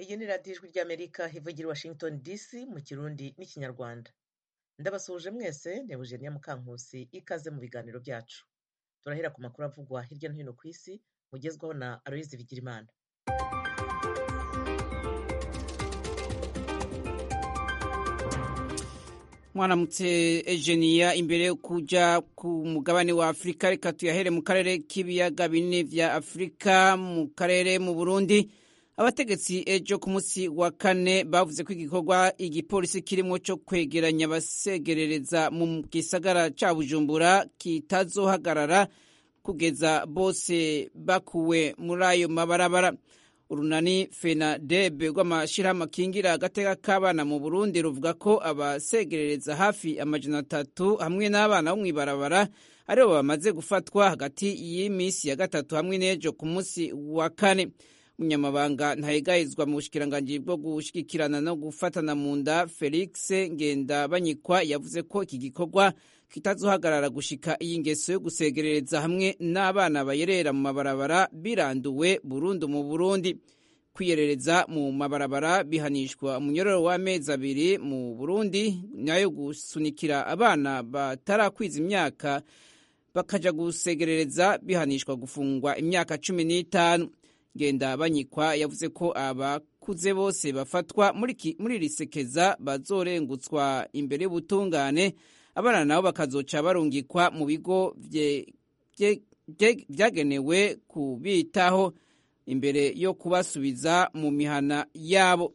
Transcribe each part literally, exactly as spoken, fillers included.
Iyi ni radiyo ijwi ry'Amerika ivugira i Washington D C mu Kirundi n'Ikinyarwanda. Ndabasuhuje mwese, ni Eugenia Mukankusi, ikaze mu biganiro byacu. Turahera ku makuru avugwa hirya no hino ku isi, mugezwaho na Aloyizi Bigirimana. Mwaramutse Eugenia, imbere kuja ku mugabane wa Afrika reka tuyahere mu karere k'ibiyaga binini vya Afrika. Mu karere mu Burundi, abategetsi ejo ku munsi wa kane bavuze ko igikorwa igipolisi kirimo cyo kwegeranya abasegerereza mu gisagara ca Bujumbura kitazohagarara kugeza bose bakuwe muri ayo mabarabara. Urunani Fenadebe rw'amashirahamwe akingira agateka k'abana mu Burundi ruvuga ko abasegerereza hafi amajana atatu hamwe n'abana bo mw'ibarabara aribo bamaze gufatwa hagati y'imisi ya gatatu hamwe n'ejo ku munsi wa kane. Umunyamabanga ntayegayizwa mu bushikiranganji bwo gushigikirana no gufatana mu nda Felix Ngendabanyikwa yavuze ko iki gikorwa kitazohagarara gushika iyi ngeso yo gusegerereza hamwe n'abana bayerera mu mabarabara biranduwe burundu mu Burundi. Kwiyerereza mu mabarabara bihanishwa umunyororo w'amezi abiri mu Burundi, nayo gusunikira abana batarakwiza imyaka bakaja gusegerereza bihanishwa gufungwa imyaka cumi n'itanu. Ngendabanyikwa yavuze ko abakuze bose bafatwa muri muri risekeza bazorengutswa imbere y'ubutungane, abana nabo bakazoca barungikwa mu bigo vyagenewe kubitaho imbere yo kubasubiza mu mihana yabo.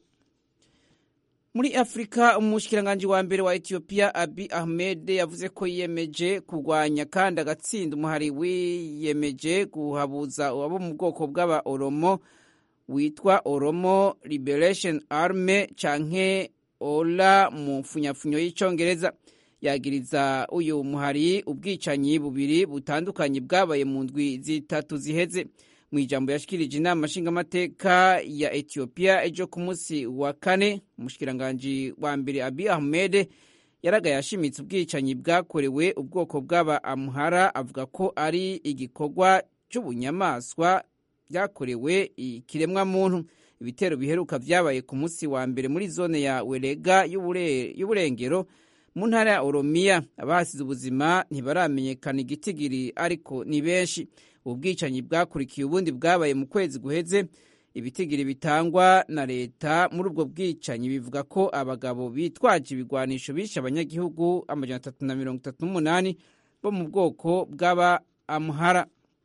Muri Afrika, umushikiranganji wa mbere wa Ethiopia Abiy Ahmed yavuze ko yiyemeje kurwanya kandi agatsinda umuhari wiyemeje guhabuza abo mu bwoko bw'aba Oromo witwa Oromo Liberation Army canke Ola mu funyafunyo y'icongereza. Yagiriza uyu muhari ubwicanyi bubiri butandukanye bwabaye mu ndwi zitatu ziheze. Mu ijambo yashikirije inama nshingamateka ya Ethiopia ejo ku munsi wa kane, umushikiranganji wa mbere Abiy Ahmed yaragaye ashimitse ubwicanyi bwakorewe ubwoko bw'aba Amhara, avuga ko ari igikorwa c'ubunyamaswa byakorewe ikiremwa muntu. Ibitero biheruka vyabaye ku munsi wa mbere muri zone ya Werega y'uburengero mu ntara ya Oromia. Abahasize ubuzima ntibaramenyekana igitigiri, ariko ni benshi. Ubwicanyi bwakurikiye ubundi bwabaye mu kwezi guheze. Ibitigiri bitangwa na leta muri ubwo bwicanyi bivuga ko abagabo bitwaje ibigwanisho bishe abanyagihugu amajana atatu na mirongo itatu n'umunani bo mu bwoko bw'aba Amhara.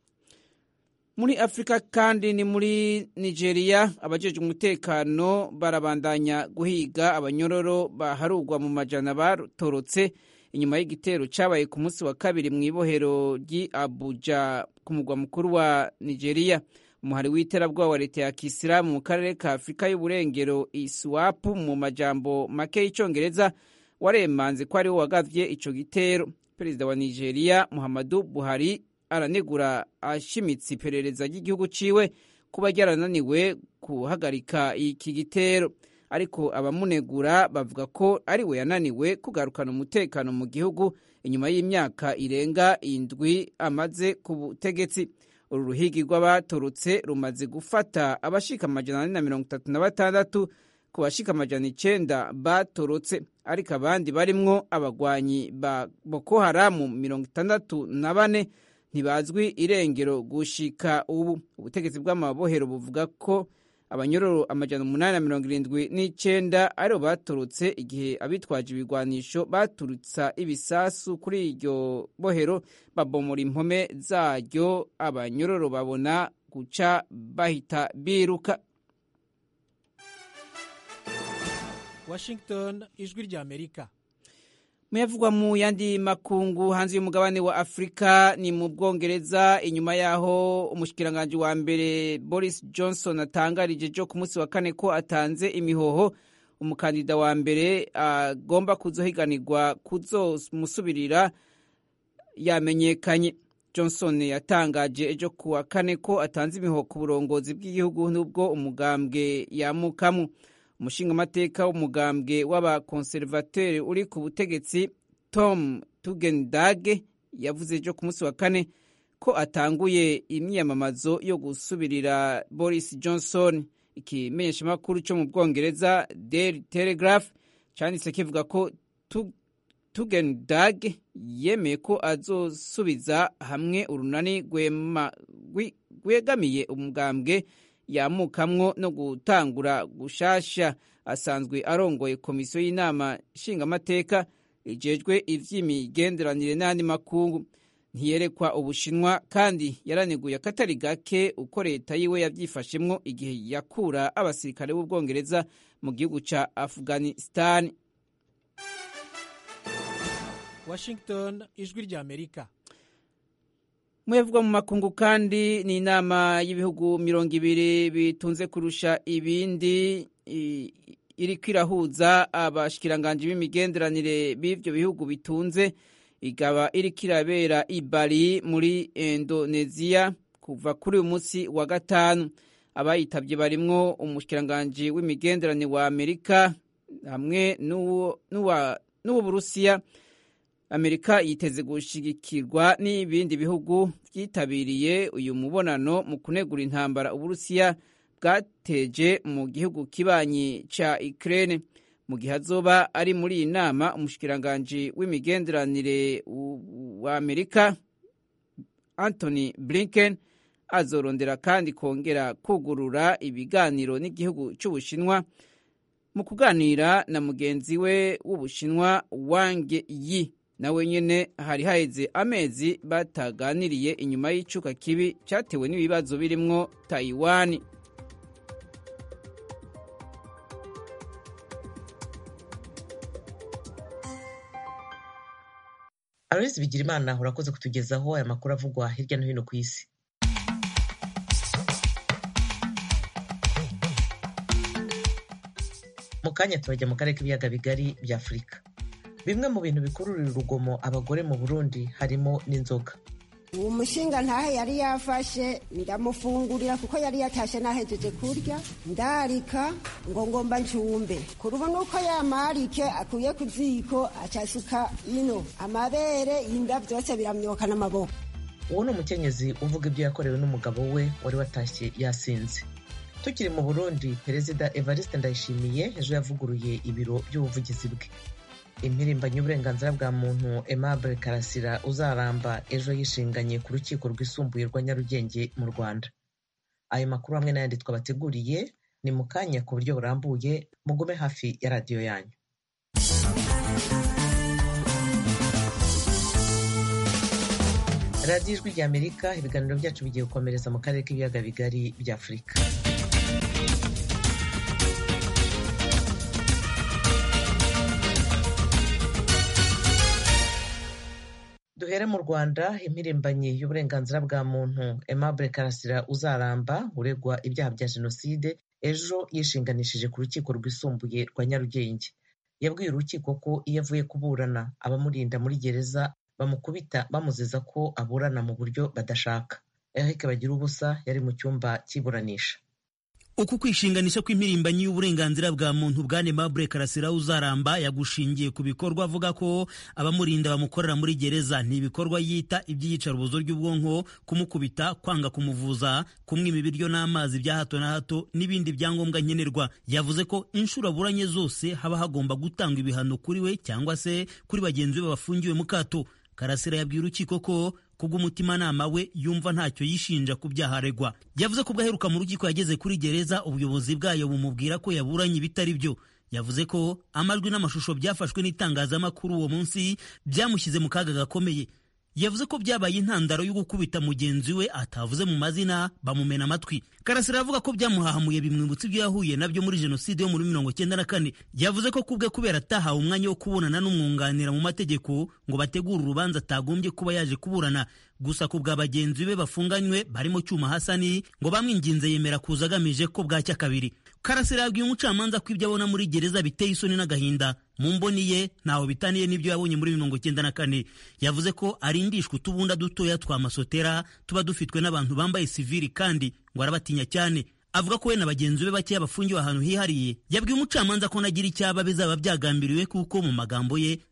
Muri Afrika kandi ni muri Nigeria, abajejwe umutekano barabandanya guhiga abanyororo baharugwa mu majana batorotse inyuma y'igitero cabaye ku munsi wa kabiri mw'ibohero ry'i Abuja ku mugwa mukuru wa Nigeria. Umuhari w'iterabwoba wa leta ya Kisilamu mu karere ka Afrika y'uburengero ISWAP mu majambo make y'icongereza waremanze ko ari wo wagavye ico gitero. Perezida wa Nigeria Muhammadu Buhari aranegura ashimitse iperereza ry'igihugu ciwe kuba ryarananiwe kuhagarika iki gitero, ariko abamunegura bavuga ko ari we yananiwe kugarukana umutekano mu gihugu inyuma y'imyaka irenga indwi amaze ku butegetsi. Uru ruhigi rw'abatorotse rumaze gufata abashika amajana ane na mirongo itatu na batandatu ku bashika amajana icenda batorotse, ariko abandi barimwo abagwanyi ba Boko Haram mirongo itandatu na bane ntibazwi irengero gushika ubu. Ubutegetsi bw'amabohero buvuga ko abanyororo amajana umunani na mirongo irindwi n'icenda aribo batorotse igihe abitwaje ibigwanisho baturutsa ibisasu kuri iryo bohero babomora impome zaryo. Abanyororo babona guca bahita biruka. Washington, ijwi rya Amerika. Muyavugwa mu yandi makungu hanze y'umugabane wa Afrika, ni mu Bwongereza, inyuma yaho umushikiranganji wa mbere Boris Johnson atangarije jo ku munsi wa kane ko atanze imihoho umukandida wa mbere agomba uh, kuzohiganirwa kuzomusubirira yamenyekanye. Johnson yatangaje ejo ku wa kane ko atanze imihoho ku burongozi bw'igihugu nubwo umugambwe yamukamu. Umushingamateka w'umugambwe w'abakonservateri uri ku butegetsi Tom Tugendage yavuze ejo ku munsi wa kane ko atanguye imyiyamamazo yo gusubirira Boris Johnson. ikimenyeshamakuru cyo mu Bwongereza Daily Telegraph cyanditse kivuga ko Tugendag yemeye ko azosubiza hamwe urunani rwegamiye umugambwe yamukamwo no gutangura gushasha. Asanzwe arongoye komisiyo y'inama nshingamateka ijejwe ivy'imigenderanire n'andi makungu. Ntiyerekwa Ubushinwa kandi yaraneguye akatari gake uko leta yiwe yavyifashemwo igihe yakura abasirikare b'Ubwongereza mu gihugu ca Afghanistan. Washington, ijwi rya Amerika. Mwevugwa mu makungu kandi ni inama y'ibihugu mirongo ibiri bitunze kurusha ibindi iriko irahuza abashikiranganje b'imigenderanire b'ivyo bihugu bitunze, igaba iriko irabera i Bali muri Indonesia kuva kuri uyu munsi wa gatanu. Abayitavye barimwo umushikiranganje w'imigenderanire wa Amerika hamwe n'uwo n'uwo Burusiya. Amerika yiteze gushigikirwa n'ibindi bihugu vyitabiriye uyu mubonano mu kunegura intambara Uburusiya bwateje mu gihugu kibanyi ca Ukraine. Mu gihe azoba ari muri iyi nama, umushikiranganje w'imigenderanire wa Amerika Anthony Blinken azorondera kandi kongera kugurura ibiganiro n'igihugu c'Ubushinwa mu kuganira na mugenzi we w'Ubushinwa Wang Yi. Nawe nyene hari haheze amezi bataganiriye inyuma y'icuka kibi cyatewe n'ibibazo birimwo Taiwan. Aloys Bigirimana urakoze kutugezaho aya makuru avugwa hirya no hino ku isi. Mu kanya turajya mu karere k'ibiyaga bigari bya Afurika. Bimwe mu bintu bikururira urugomo abagore mu Burundi harimo n'inzoga. Uwo mushinga ntahe yari yafashe ndamufungurira kuko yari yatashe nahejeje kurya ndarika ngo ngomba ncumbe kurubu nuko yamarike akuye kuziko acasuka ino amabere inda byose biramyoka n'amaboko. Uwo ni umukenyezi uvuga ibyo yakorewe n'umugabo we wari watashye yasinze. Tukiri mu Burundi, Perezida Evariste Ndayishimiye ejo yavuguruye ibiro by'ubuvugizi bwe. Impirimbanyi y'uburenganzira bwa muntu Aimable Karasira Uzaramba ejo yishinganye ku rukiko rwisumbuye rwa Nyarugenge mu Rwanda. Ayo makuru hamwe n'ayandi twabateguriye ni mu kanya ku buryo burambuye, mugume hafi ya radiyo yanyu. Radiyo Ijwi rya Amerika, ibiganiro byacu bigiye gukomereza mu karere k'ibiyaga bigari bya Afurika. Duhere mu Rwanda, impirimbanyi y'uburenganzira bwa muntu Aimable Karasira Uzaramba uregwa ibyaha bya jenoside ejo yishinganishije ku rukiko rwisumbuye rwa Nyarugenge. Yabwiye urukiko ko iyo avuye kuburana abamurinda muri gereza bamukubita bamuziza ko aburana mu buryo badashaka. Eric Bagirubusa yari mu cyumba cy'iburanisha. Uku kwishinganisha kw'impirimbanyi y'uburenganzira bwa muntu bwa Aimable Karasira Uzaramba yagushingiye ku bikorwa avuga ko abamurinda bamukorera muri gereza ni ibikorwa yita iby'iyicarubozo ry'ubwonko, kumukubita, kwanga kumuvuza, kumwima ibiryo n'amazi bya hato na hato n'ibindi byangombwa nkenerwa. Yavuze ko inshuro aburanye zose haba hagomba gutanga ibihano kuri we cyangwa se kuri bagenzi be bafungiwe mu kato. Karasira yabwiye urukiko ko kubw'umutimanama we yumva ntacyo yishinja ku byaha aregwa. Yavuze ko bwaheruka mu rukiko yageze kuri gereza ubuyobozi bwayo bumubwira ko yaburanye ibitari byo. Yavuze ko amajwi n'amashusho byafashwe n'itangazamakuru uwo munsi byamushyize mu kaga gakomeye. Yavuze ko byabaye intandaro yo gukubita mugenzi we atavuze mu mazina bamumena amatwi. Karasira avuga ko byamuhahamuye bimwibutsa ibyo yahuye nabyo muri jenoside yo muri mirongo cyenda na kane. Yavuze ko kubwe kubera atahawe umwanya wo kubonana n'umwunganira mu mategeko ngo bategure urubanza atagombye kuba yaje kuburana. Gusa ku bwa bagenzi be bafunganywe barimo Cyuma Hasani ngo bamwinginze yemera kuza agamije ko bwacya kabiri. Karasira yabwiye umucamanza ko ibyo abona muri gereza biteye isoni n'agahinda. Mu mboni ye ntaho bitaniye n'ibyo yabonye muri mirongo cyenda na kane. Yavuze ko arindishwa utubunda dutoya twa masotera tuba dufitwe n'abantu bambaye sivili kandi ngo arabatinya cyane. Avuga ko we na bagenzi be bakeya bafungiwe ahantu hihariye. Yabwiye umucamanza ko nagira icyaba bizaba byagambiriwe kuko mu magambo ye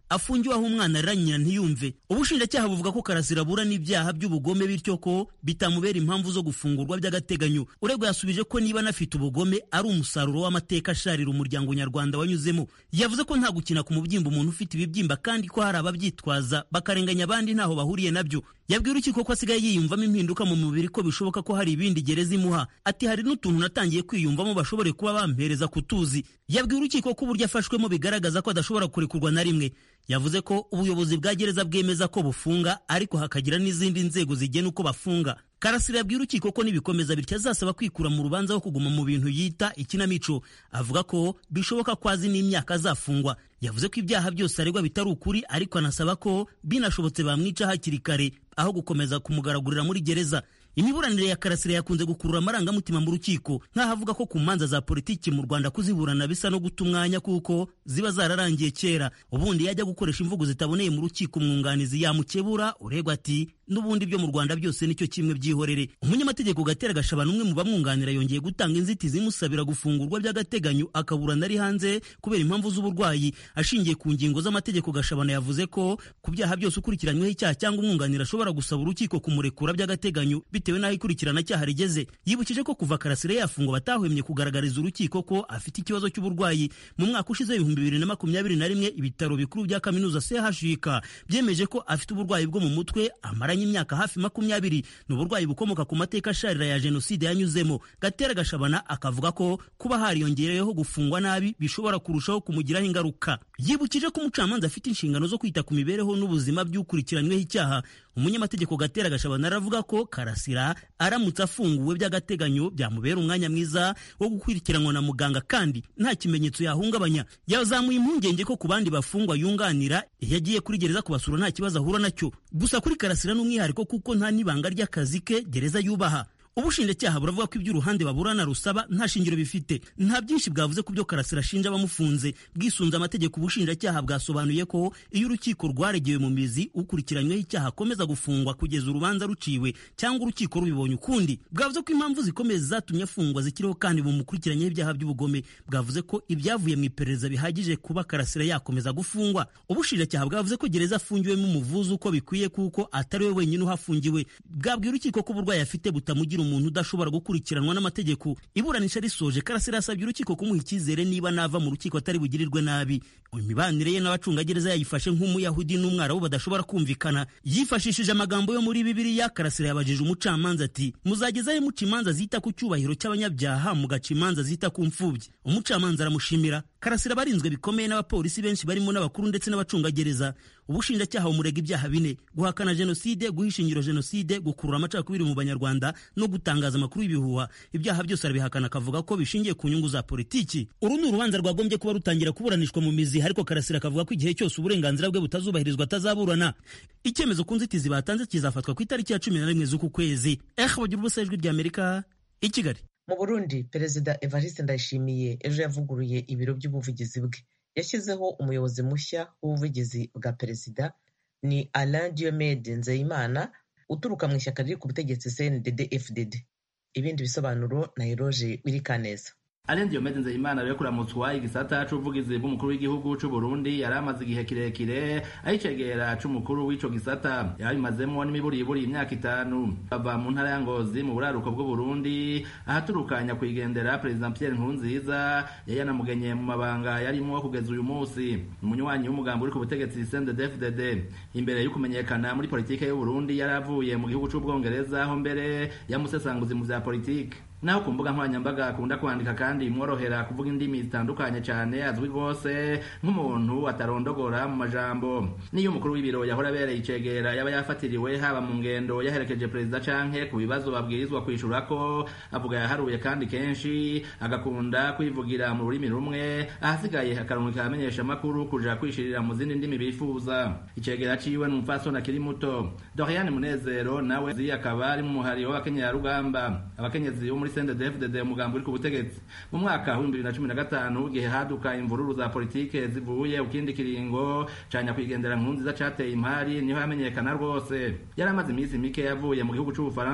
afungiwe aho umwana arira nyina ntiyumve. Ubushinjacyaha buvuga ko Karasira abura n'ibyaha by'ubugome bityo ko bitamubera impamvu zo gufungurwa by'agateganyo. Uregwa yasubije ko niba anafite ubugome ari umusaruro w'amateka asharira umuryango nyarwanda wanyuzemo. Yavuze ko nta gukina ku mubyimba umuntu ufite ibibyimba kandi ko hari ababyitwaza bakarenganya abandi ntaho bahuriye nabyo. Yabwiye urukiko ko asigaye yiyumvamo impinduka mu mubiri ko bishoboka ko hari ibindi gereza imuha. Ati hari n'utuntu natangiye kwiyumvamo bashobore kuba bampereza kutuzi. Yabwiye urukiko ko uburyo afashwemo bigaragaza ko adashobora kurekurwa na rimwe. Yavuze ko ubuyobozi bwa gereza bwemeza ko bufunga ariko hakagira n'izindi nzego zigena uko bafunga. Karasira yabwiye urukiko ko nibikomeza bityo azasaba kwikura mu rubanza wo kuguma mu bintu yita ikinamico. Avuga ko bishoboka ko azi n'imyaka azafungwa. Yavuze ko ibyaha byose aregwa bitari ukuri ariko anasaba ko binashobotse bamwica hakiri kare aho gukomeza kumugaragurira muri gereza. Imiburanire ya Karasira yakunze gukurura amarangamutima mu rukiko nk'aho avuga ko ku manza za politiki mu Rwanda kuziburana bisa no guta umwanya kuko ziba zararangiye kera. Ubundi yajya gukoresha imvugo zitaboneye mu rukiko umwunganizi yamukebura uregwa ati n'ubundi byo mu Rwanda byose nicyo kimwe byihorere. Umunyamategeko Gatera Gashabana umwe mu bamwunganira yongeye gutanga inzitizi imusabira gufungurwa by'agateganyo akaburana ari hanze kubera impamvu z'uburwayi. Ashingiye ku ngingo z'amategeko, Gashabana yavuze ko ku byaha byose ukurikiranyweho icyaha cyangwa umwunganira ashobora gusaba urukiko kumurekura by'agateganyo bitewe n'aho ikurikirana cyaha rigeze. Yibukije ko kuva Karasira yafungwa batahwemye kugaragariza urukiko ko afite ikibazo cy'uburwayi. Mu mwaka ushize ibihumbi bibiri na makumyabiri na rimwe ibitaro bikuru bya kaminuza C H U K byemeje ko afite uburwayi bwo mu mutwe amaranye imyaka hafi makumyabiri. Ni uburwayi bukomoka ku mateka asharira ya jenoside yanyuzemo. Gatera Gashabana akavuga ko kuba hariyongereyeho gufungwa nabi bishobora kurushaho kumugiraho ingaruka. Yibukije ko umucamanza afite inshingano zo kwita ku mibereho n'ubuzima by'ukurikiranyweho icyaha. Umunyamategeko Gatera Gashabana aravuga ko Karasira aramutse afunguwe by'agateganyo byamubera umwanya mwiza wo gukurikiranwa na muganga kandi nta kimenyetso yahungabanya. Yazamuye impungenge ko ku bandi bafungwa yunganira yagiye kuri gereza kubasura nta kibazo ahura nacyo. Gusa kuri Karasira n'umwihariko kuko nta nibanga ry'akazi ke gereza yubaha. Ubushinjacyaha buravuga ko iby'uruhande baburana rusaba nta shingiro bifite. Nta byinshi bwavuze ku byo Karasira ashinja abamufunze. Bwisunze amategeko, ubushinjacyaha bwasobanuye ko iyo urukiko rwaregewe mu mizi ukurikiranyweho icyaha akomeza gufungwa kugeza urubanza ruciwe cyangwa urukiko rubibonye ukundi. Bwavuze ko impamvu zikomeye zatumye afungwa zikiriho kandi bumukurikiranyeho ibyaha by'ubugome. Bwavuze ko ibyavuye mu iperereza bihagije kuba Karasira yakomeza gufungwa. Ubushinjacyaha bwavuze ko gereza afungiwemo umuvuzi uko bikwiye kuko atari we wenyine uhafungiwe. Bwabwiye urukiko ko uburwayi afite butamugira umuntu udashobora gukurikiranwa n'amategeko. Iburanisha risoje, Karasira asabye urukiko kumuha icyizere niba nava mu rukiko atari bugirirwe nabi. Imibanire ye n'abacungagereza yayifashe nk'umuyahudi n'umwarabu badashobora kumvikana. Yifashishije amagambo yo muri Bibiliya, Karasira yabajije umucamanza ati muzagezayo muca imanza zita ku cyubahiro cy'abanyabyaha mugaca imanza zita ku mfubyi. Umucamanza aramushimira. Karasira barinzwe bikomeye n'abapolisi benshi barimo n'abakuru ndetse n'abacungagereza. Ubushinjacyaha bumurega ibyaha bine: guhakana jenoside, guhisha ingiro jenoside, gukurura amacakubiri mu banyarwanda no gutangaza amakuru y'ibihuha. Ibyaha byose arabihakana akavuga ko bishingiye ku nyungu za politiki. Uru ni urubanza rwagombye kuba rutangira kuburanishwa mu mizi, ariko Karasira akavuga ko igihe cyose uburenganzira bwe butazubahirizwa atazaburana. Icyemezo ku nzitizi batanze kizafatwa ku itariki ya cumi na rimwe z'uku kwezi. Eh bagira ubusa ijwi ry'Amerika i Kigali. Mu Burundi, Perezida Evariste Ndayishimiye ejo yavuguruye ibiro by'ubuvugizi bwe. Yashyizeho umuyobozi mushya w'ubuvugizi bwa perezida, ni Alain Diomede Nzeyimana uturuka mu ishyaka riri ku butegetsi C N D D F D D. Ibindi bisobanuro na Eroge Wirikaneza. Alain Diomede Nzeyimana rero kuramutswa igisata c'ubuvugizi bw'umukuru w'igihugu c'u Burundi yari amaze igihe kirekire ayicegera c'umukuru w'ico gisata. Yabimazemo n'imiburiburi imyaka itanu. Bava mu ntara ya Ngozi mu buraruko bw'u Burundi ahaturukanya kwigendera President Pierre Nkurunziza yayanamugenye mu mabanga yarimo kugeza uyu munsi. Umunywanyi w'umugambi uri ku butegetsi C N D D F D D. Imbere yo kumenyekana muri politike y'u Burundi yaravuye mu gihugu c'u Bwongereza aho mbere yamusesanguzi mu vya politike. Naho ku mbuga nkoranyambaga akunda kwandika kandi imworohera kuvuga indimi zitandukanye cyane, azwi rwose nk'umuntu atarondogora mu majambo. Niyo umukuru w'ibiro yahora abereye icegera yaba yafatiriwe haba mu ngendo yaherekeje perezida canke ku bibazo babwirizwa kwishura ko avuga yaharuye kandi kenshi agakunda kwivugira mu rurimi rumwe, ahasigaye akaronka kamenyesha amakuru kuja kwishirira mu zindi ndimi bifuza. Icegera ciwe n'umupfasoni akiri muto Doriane Munezero nawe zi akaba ari mu muhari w'abakenyera rugamba. Abakenyezi bo muri C N D D F D D umugambi uri ku butegetsi mu mwaka wa bibiri na cumi na gatanu gihe haduka imvururu za politike zivuye ukindi kiringo canya kwigendera Nkurunziza cateye impari niho yamenyekana rwose. Yari amaze iminsi mike yavuye mu gihugu c'u Bufaransa.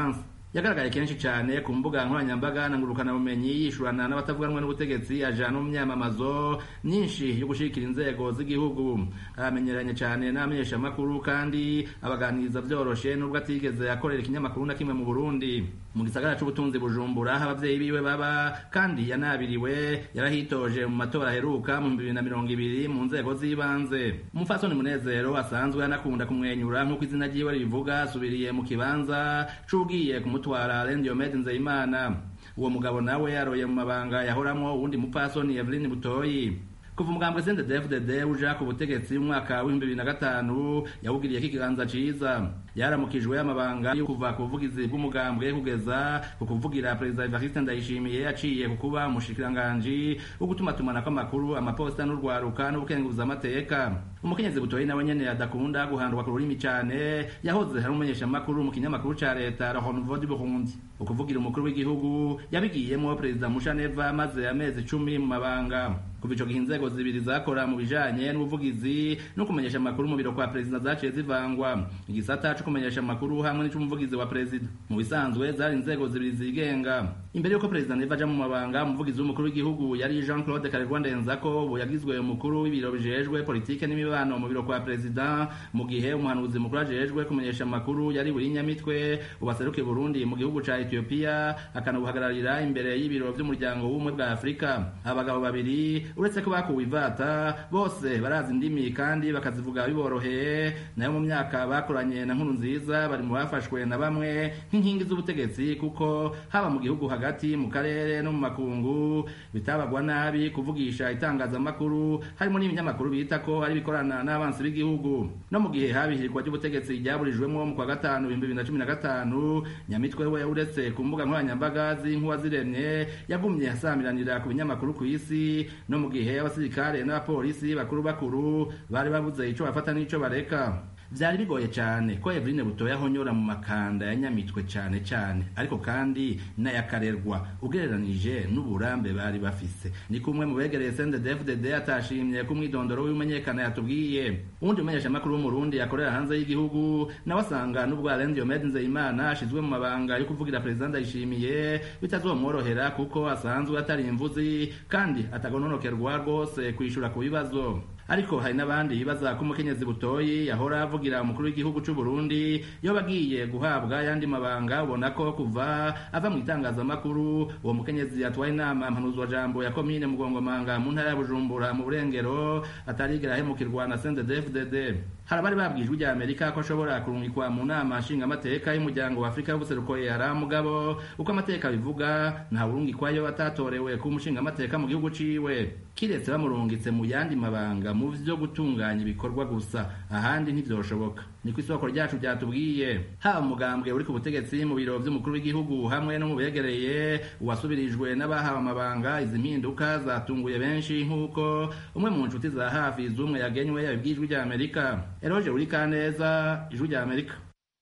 yagaragaye kenshi cyane ku mbuga nkoranyambaga na ngurukanabumenyi yishurana n'abatavuganwa n'ubutegetsi ajana mu myamamazo myinshi yo gushikira inzego z'igihugu. Aramenyeranye cyane n'amenyeshamakuru kandi abaganiriza byoroshe nubwo atigeze akorera ikinyamakuru na kimwe mu Burundi. Mu gisagara c'ubutunzi Bujumbura abavyeyi biwe baba kandi yanabiriwe yarahitoje mu matora aheruka mu bibiri na mirongo ibiri mu nzego z'ibanze. Umupfasoni Munezero asanzwe anakunda kumwenyura nk'uko izina ryiwe rivuga asubiriye mu kibanza c'ugiye kumutwara Diomede Nzeyimana. Uwo mugabo nawe aroye mu mabanga yahoramwo uwundi mupfasoni Evelyn Butoyi. Kuva umugambwe C N D D F D D uja ku butegetsi mu mwaka wa bibiri na gatanu yawugiriye kiganza ciza. Yaramukijwe amabanga yo kuva ku buvugizi bw'umugambwe kugeza ku kuvugira Perezida Evariste Ndayishimiye aciye ku kuba umushikiranganje wo gutuma tumana kw'amakuru amaposta n'urwaruka n'ubukenguza amateka. Umukenyezi Butoyi nawe nyene adakunda guhandwa ku rurimi cyane yahoze hari umumenyesha makuru mu kinyamakuru ca leta Le Renouveau du Burundi. Ukuvugira umukuru w'igihugu yabigiyemo Perezida Mushaneva maze amezi cumi mu mabanga. Kuva ico gihe inzego zibiri zakora mu bijanye n'ubuvugizi no kumenyesha amakuru mu biro kwa Perezida zaciye zivangwa. Igisata cyo kumenyesha amakuru hamwe n'icumuvugizi wa Perezida mu bisanzwe zari inzego zibiri zigenga. Imbere yuko Perezida Neva aja mu mabanga umuvugizi w'umukuru w'igihugu yari Jean Claude Karerwa Ndenzako ubu yagizwe umukuru w'ibiro bijejwe politike n'imibano mu biro kwa Perezida, mu gihe umuhanuzi mukuru ajejwe kumenyesha amakuru yari Burinyamitwe ubaseruke Burundi mu gihugu ca Ethiopia akanabuhagararira imbere y'ibiro by'umuryango w'ubumwe bwa Afrika. Abagabo babiri uretse ko bakuwe ivata bose barazi indimi kandi bakazivuga biboroheye, nayo mu myaka bakoranye na Nkuru Nziza bari mu bafashwe na bamwe nk'inkingi z'ubutegetsi kuko haba mu gihugu hagati mu karere no mu makungu bitabagwa nabi kuvugisha itangazamakuru harimo n'ibinyamakuru bita ko ari bikorana n'abansi b'igihugu. No mu gihe habihirwa ry'ubutegetsi ryaburijwemo mu kwa gatanu bibiri na cumi na gatanu Nyamitwe we uretse ku mbuga nkoranyambaga z'inkuwa ziremye yagumye asamiranira ku binyamakuru ku isi, no mu gihe abasirikare n'abapolisi bakuru bakuru bari babuze ico bafata n'ico bareka. Vyari bigoye cyane ko Eveline Butoyi ahonyora mu makanda ya Nyamitwe cyane cyane, ariko kandi n'ayakarerwa ugereranije n'uburambe bari bafise. Ni kumwe mu begereye C N D D F D D atashimye ku mwidondoro w'umenyekana yatubwiye. Undi umenyesha makuru mu Burundi yakorera hanze y'igihugu nawe asanga n'ubwo Alain Diomede Nzeyimana ashizwe mu mabanga yo kuvugira Perezida Ndayishimiye bitazomworohera kuko asanzwe atari imvuzi kandi atagononokerwa rwose kwishura ku bibazo. Ariko hari n'abandi bibaza ko umukenyezi Butoyi yahora avugira umukuru w'igihugu c'u Burundi yo bagiye guhabwa yandi mabanga ubona ko kuva ava mu itangazamakuru uwo mukenyezi yatwaye inama mpanuzwa jambo ya komine Mugongomanga mu ntara ya Bujumbura mu Burengero atarigera ahemukirwa na C N D D F D D. Harabari babwijwe rya Amerika ko ashobora kurungikwa mu nama nshinga amateka y'umuryango wa Afrika y'ubuseruko yara mugabo uko amateka bivuga nta urungikwayo atatorewe ku mushinga amateka mu gihugu ciwe, kiretse bamurungitse mu yandi mabanga mu vyo gutunganya ibikorwa gusa ahandi ntivyoshoboka. Ni ku isoko ryacu byatubwiye haba umugambwe uri ku butegetsi mu biro by'umukuru w'igihugu hamwe no mu begereye uwasubirijwe n'abahawe amabanga. Izi mpinduka zatunguye benshi nk'uko umwe mu nshuti za hafi z'umwe yagenywe yabibwijwe rya Amerika. Eroje Urikaneza, Ijwi rya Amerika.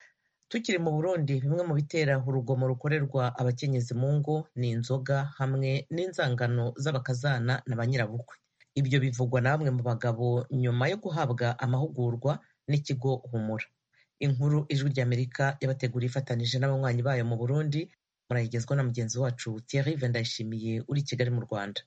Tukiri mu Burundi, bimwe mu bitera urugomo rukorerwa abakenyezi mu ngo ni inzoga hamwe n'inzangano z'abakazana na banyirabukwe. Ibyo bivugwa na bamwe mu bagabo nyuma yo guhabwa amahugurwa n'ikigo Humura. Inkuru Ijwi rya Amerika yabateguriye ifatanije n'abanywanyi bayo mu Burundi, murayigezwa na mugenzi wacu Thierry Vendayishimiye uri Kigali mu Rwanda.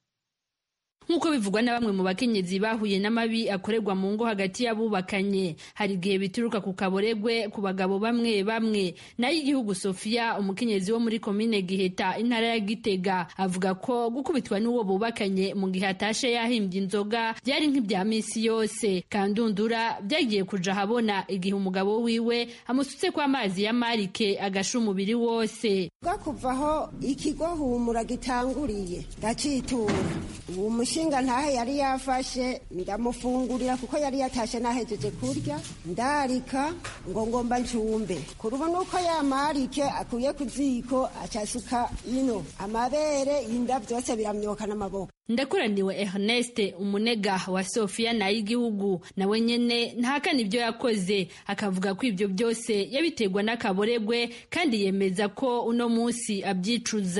Nkuko bivugwa na bamwe mu bakenyezi bahuye n'amabi akorerwa mu ngo hagati y'abubakanye, hari igihe bituruka ku kaboregwe ku bagabo bamwe bamwe. Nayo igihugu Sofia, umukenyezi wo muri komine Giheta intara ya Gitega, avuga ko gukubitwa n'uwo bubakanye mu gihe atashe yahimbye inzoga byari nk'ibya misi yose. Kandundura byagiye kuja habona igihe umugabo wiwe amusutse kwa amazi ya marike agasha umubiri wose. Gakuvaho ikigo Humura gitanguriye ndacitura uwo mushinga ntahe yari yafashe ndamufungurira kuko yari yatashe nahejeje kurya ndarika ngo ngomba ncumbe kurubu nuko yamarike akuye kuziko acasuka ino amabere inda byose biramyoka n'amaboko. Ndakuraniwe Ernest umunega wa Sofia na y'igihugu nawe nyene ntahakana ibyo yakoze, akavuga ko ibyo byose yabitegwa n'akaboregwe kandi yemeza ko uno munsi abyicuza.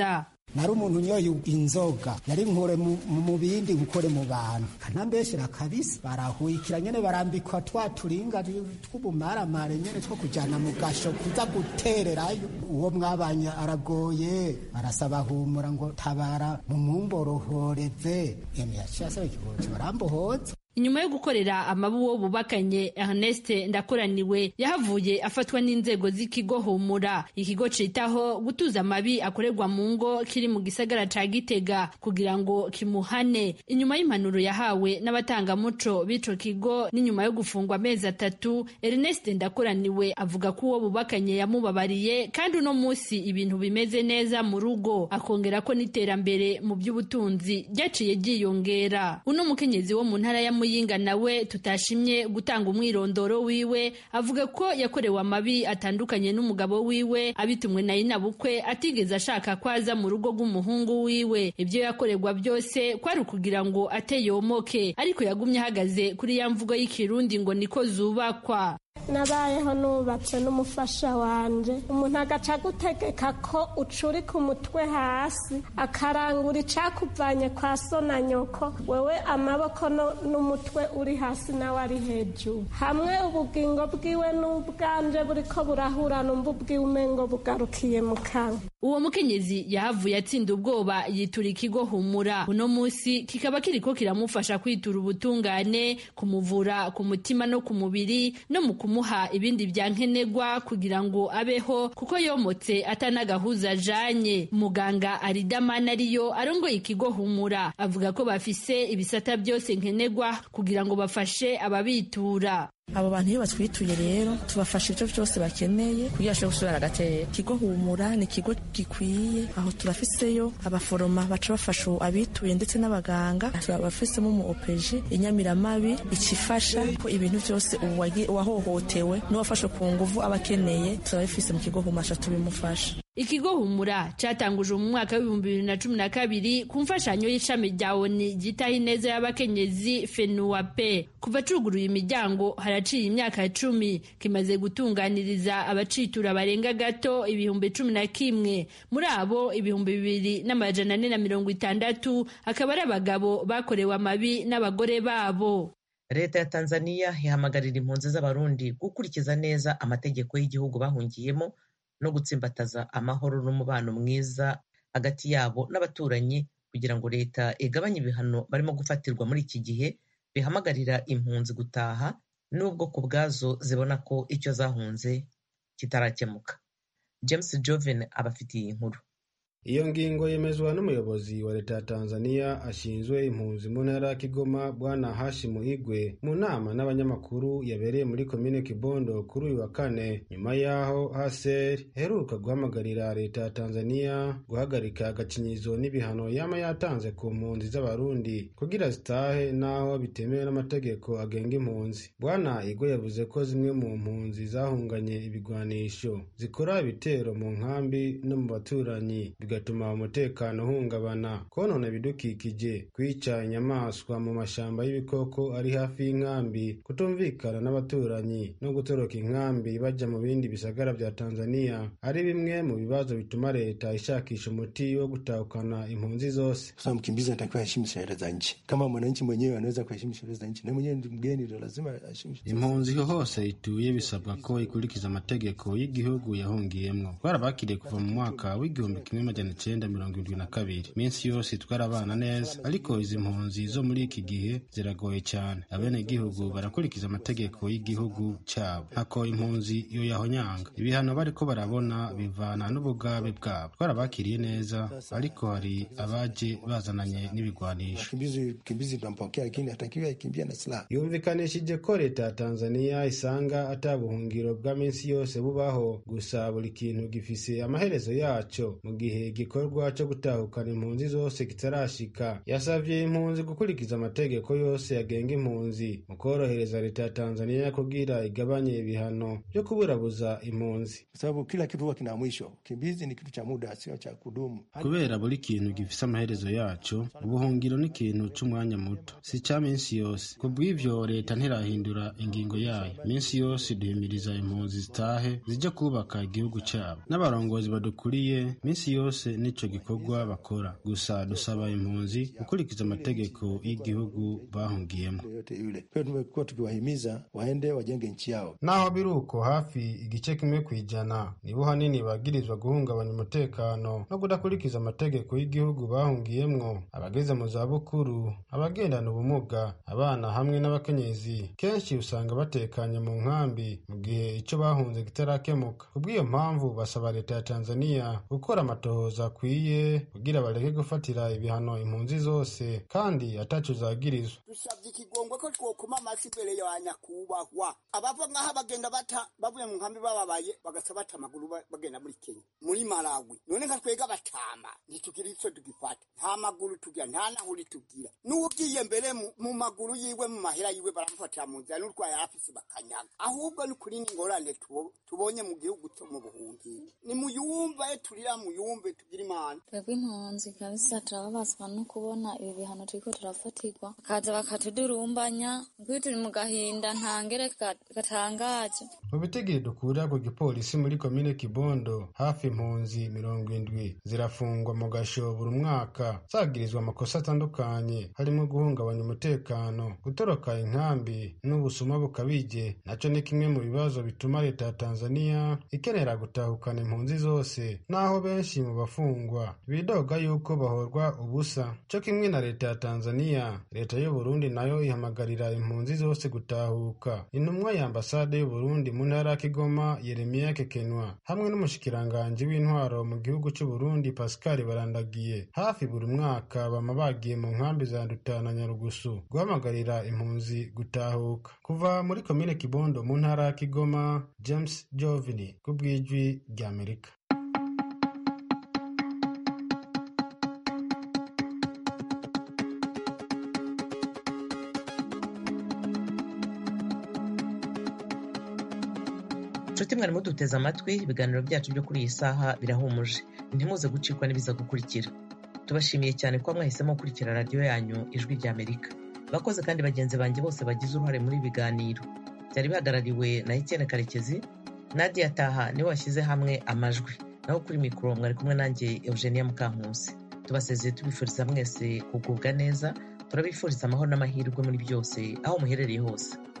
nari umuntu unyoye inzoga yari nkure mu bindi nkore mu bantu kanambeshera kabisa barahuyikira nyene barambikwa twa turinga tw'ubumaramare nyene two kujana mu gasho kuza gutererayo uwo mwabanye aragoye arasaba humura ngo tabara mu mumborohoreze yemi yashasa ikibozo barambohoza. Inyuma yo gukorera amabuwo bubakanye, Ernest Ndakoraniwe yahavuye afatwa n'inzego z'ikigo Humura, ikigo citaho gutuza amabi akorerwa mu ngo kiri mu gisagara ca Gitega kugira ngo kimuhane. Inyuma y'impanuro yahawe n'abatanga muco b'ico kigo n'inyuma yo gufungwa amezi atatu, Ernest Ndakoraniwe avuga ko uwo bubakanye yamubabariye kandi uno musi ibintu bimeze neza mu rugo, akongera ko n'iterambere mu by'ubutunzi ryaciye ryiyongera. Uno mukenyezi wo mu ntara ya Muyinga nawe tutashimye gutanga umwirondoro wiwe avuga ko yakorewe amabi atandukanye n'umugabo wiwe abitumwe na inabukwe atigeze ashaka kwaza mu rugo rw'umuhungu wiwe. Ibyo yakorerwa byose kwari ukugira ngo ateyomoke, ariko yagumye ahagaze kuri ya mvugo y'ikirundi ngo niko zubakwa. Nabayeho nubatse n'umufasha wanje, umuntu agaca gutegeka ko ucurika umutwe hasi akarangura icakuvanye kwa so na nyoko, wewe amaboko n'umutwe uri hasi nawe ari hejuru, hamwe ubugingo bwiwe n'ubwanje buriko burahura numva ubwiwe umengo bugarukiye mu kanwa. Uwo mukenyezi yahavuye atsinda ubwoba yitura ikigo Humura. Uno musi kikaba kiriko kiramufasha kwitura ubutungane, kumuvura ku mutima no ku mubiri no mu kumuha ibindi byankenegwa kugira ngo abeho kuko yomotse atanagahuza ajanye. Muganga Aridamana ariyo arongoye ikigo Humura avuga ko bafise ibisata byose nkenegwa kugira ngo bafashe ababitura. Abo bantu iyo batwituye rero tubafasha ibyo byose bakeneye kugira ngo gusubira agatera. Ikigo Humura ni ikigo gikwiye, aho turafiseyo abaforoma baca bafasha abituye ndetse n'abaganga, turabafisemo mu O P G inyamiramabi ikifasha ko ibintu byose uwahohotewe n'uwafashwe ku nguvu abakeneye turabifise mu kigo Humura tubimufasha. Ikigo Humura catanguje mu mwaka w'ibihumbi bibiri na cumi na kabiri ku mfashanyo y'ishami rya O N U gitaha ineza y'abakenyezi FENUAPE. Kuva cuguruye imiryango haraciye imyaka cumi, kimaze gutunganiriza abacitura barenga gato ibihumbi cumi na kimwe. Muri abo ibihumbi bibiri n'amajana ane na mirongo itandatu akaba ari abagabo bakorewe amabi n'abagore babo. Leta ya Tanzania ihamagarira impunzi z'abarundi gukurikiza neza amategeko y'igihugu bahungiyemo no gutsimbataza amahoro n'umubano mwiza hagati yabo n'abaturanyi kugira ngo leta igabanye ibihano barimo gufatirwa muri iki gihe bihamagarira impunzi gutaha nubwo ku bwazo zibona ko icyo zahunze kitarakemuka. James Joven abafitiye inkuru. Iyo ngingo yemezwa n'umuyobozi wa leta ya Tanzania ashinzwe impunzi mu ntara ya Kigoma Bwana Hashim Igwe mu nama n'abanyamakuru yabereye muri komine Kibondo kuri uyu wa kane, nyuma yaho H C R heruka guhamagarira leta ya Tanzania guhagarika agacinyizo n'ibihano yama yatanze ku mpunzi z'abarundi kugira zitahe naho bitemewe n'amategeko agenga impunzi. Bwana Igwe yavuze ko zimwe mu mpunzi zahunganye ibigwanisho zikora ibitero mu nkambi no mu baturanyi bigatuma umutekano uhungabana, konona ibidukikije, kwica inyamaswa mu mashamba y'ibikoko ari hafi y'inkambi, kutumvikana n'abaturanyi no gutoroka inkambi baja mu bindi bisagara vya Tanzania ari bimwe mu bibazo bituma leta ishakisha umuti wo gutahukana impunzi zose. Sasa mkimbizi anatakiwa aheshimu sheria za nchi. Kama mwananchi mwenyewe anaweza kuheshimu sheria za nchi, na mwenyewe ndi mgeni ndio lazima aheshimu. Impunzi hose ituye bisabwa ko ikurikiza amategeko y'igihugu yahungiyemwo. Barabakiriye kuva mu mwaka w'igihumbi kimwe amajana icenda mirongo irindwi na kabiri. Minsi yose twarabana neza, ariko izi mpunzi zo muri iki gihe ziragoye cyane. Abene gihugu barakurikiza amategeko y'igihugu cyabo, ntako impunzi yo yahonyanga. Ibihano bariko barabona bivana n'ubugabe bwabo. Twarabakiriye neza, ariko hari abaje bazananye n'ibigwanisho. Kimbizi kimbizi ndampokea lakini hatakiwa ikimbia na silaha. Yumvikanishije ko leta ya Tanzania isanga atabuhungiro bwa minsi yose bubaho, gusa buri kintu gifise amaherezo yaco. Mu gihe igikorwa cyo gutahukana impunzi zose kitarashika, yasavye impunzi gukurikiza amategeko yose yagenga impunzi mu korohereza leta ya Tanzania kugira igabanye ibihano byo kuburabuza impunzi, sababu kila kitu huwa kina mwisho. Kimbizi ni kitu cha muda, sio cha kudumu. Kubera buri kintu gifise amaherezo yaco, ubuhungiro ni ikintu c'umwanya muto, si ca minsi yose. Kubw'ivyo leta ntirahindura ingingo yayo. Minsi yose duhimiriza impunzi zitahe zije kubaka igihugu cyabo, n'abarongozi badukuriye minsi yose bose n'ico gikorwa bakora. Gusa dusaba impunzi gukurikiza amategeko y'igihugu bahungiyemo. Tumekuwa tukiwahimiza waende wajenge nchi yao. Naho biruko hafi igice kimwe kwijana nibo hanini bagirizwa guhungabanya umutekano no kudakurikiza amategeko y'igihugu bahungiyemwo, abageze mu za bukuru, abagendana ubumuga, abana hamwe n'abakenyezi. Kenshi usanga batekanye mu nkambi mu gihe ico bahunze kitarakemuka. Kubw'iyo mpamvu basaba leta ya Tanzania gukora amatohoza akwiye kugira bareke gufatira ibihano impunzi zose kandi ataco zagirizwa. Dusabye ikigongwe ko twokuma amasi imbere ya nyakubahwa. Abava ngaha bagenda bata bavuye mu nkambi bababaye bagasa bata amaguru bagenda muri Kenya, muri Malawi. None nka twega batama ntitukiri ico tugifata, nta maguru tugira, nta nahuri tugira. N'ugiye mbere mu maguru yiwe mu mahera yiwe baramufatira mu nzira n'urwaye afise bakanyaga. Ahubwo ni kuri ingorane tubonye mu gihugu cyo mu buhungi. Ni muyumva e turira muyumve tugira Imana. Twebwe impunzi kabisa turababazwa no kubona ibi bihano turiko turafatirwa, kaza bakatudurumbanya ngo turi mu gahinda ntangere gatangaje. Mu bitigiri dukura ku gipolisi muri komine Kibondo, hafi impunzi mirongo indwi zirafungwa mu gasho buri mwaka zagirizwa amakosa atandukanye harimo guhungabanya umutekano, gutoroka inkambi n'ubusuma bukabije. Naco ni kimwe mu bibazo bituma leta ya Tanzania ikenera gutahukana impunzi zose, naho benshi mu bafungwa bidoga yuko bahorwa ubusa. Co kimwe na leta ya Tanzania, leta y'u Burundi nayo ihamagarira impunzi zose gutahuka. Intumwa ya ambasade y'u Burundi mu ntara ya Kigoma, Yeremia Kekenwa, hamwe n'umushikiranganje w'intwaro mu gihugu cy'u Burundi Pascal Barandagiye, hafi buri mwaka bama bagiye mu nkambi za Nduta na Nyarugusu guhamagarira impunzi gutahuka. Kuva muri komine Kibondo mu ntara ya Kigoma, James Jovini ku bw'ijwi ry'Amerika. Nshuti mwari muduteze amatwi, ibiganiro byacu byo kuri iyi saha birahumuje. Ntimuze gucikwa n'ibiza gukurikira. Tubashimiye cyane ko mwahisemo gukurikira radiyo yanyu Ijwi ry'Amerika. Bakoze kandi bagenzi banjye bose bagize uruhare muri biganiro. Byari bihagarariwe na Etienne Karekezi, Nadia Taha niwe washyize hamwe amajwi. Naho kuri mikoro mwari kumwe nanjye Eugenia Mukankusi. Tubasezeye tubifuriza mwese kugubwa neza, turabifuriza amahoro n'amahirwe muri byose aho muherereye hose.